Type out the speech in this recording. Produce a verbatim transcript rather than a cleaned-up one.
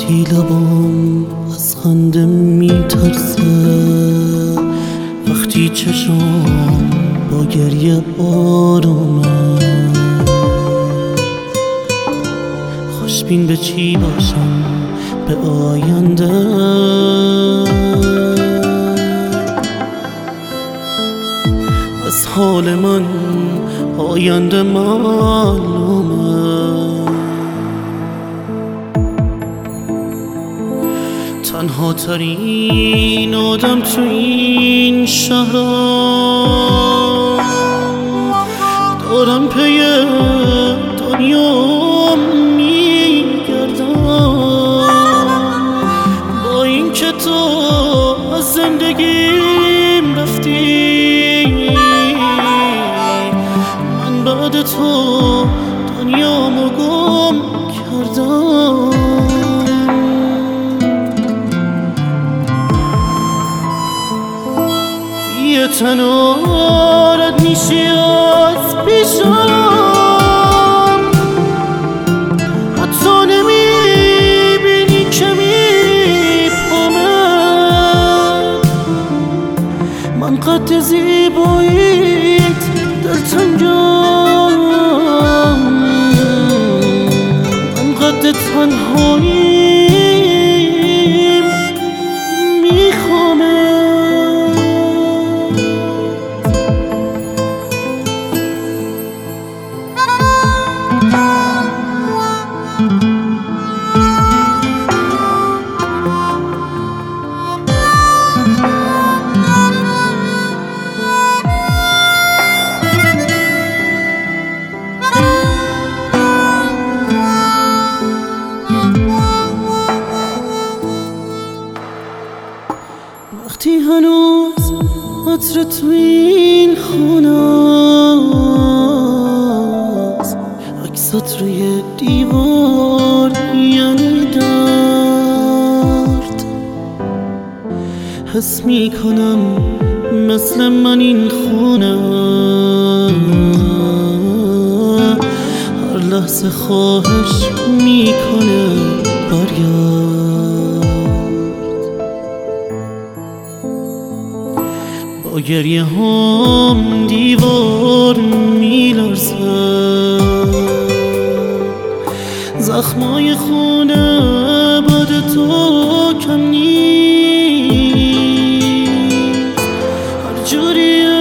وقتی لبام از خنده میترسه، وقتی چشام با گریه آرومه، خوشبین به چی باشم؟ به آینده. از حال من آینده معلومه، تنها ترین آدم تو این شهرم، دارم پی دنیا میگردم، با این که تو از زندگیم رفتی، من بعد تو دنیامو گم کردم. یه تنارت میشی از پیشم، حتی نمیبینی که میپامه، من قد زیباییت دلتنگم، من قد تنهاییم میخوامه. وقتی هنوز عطر تو این خونه است، عکست روی دیوار یعنی درد، حس میکنم مثل من این خونه هر لحظه خواهش میکنه برگرد. با گریه هم دیوار میلرزه، زخمای خونه بعد تو کم نیست، هر جوری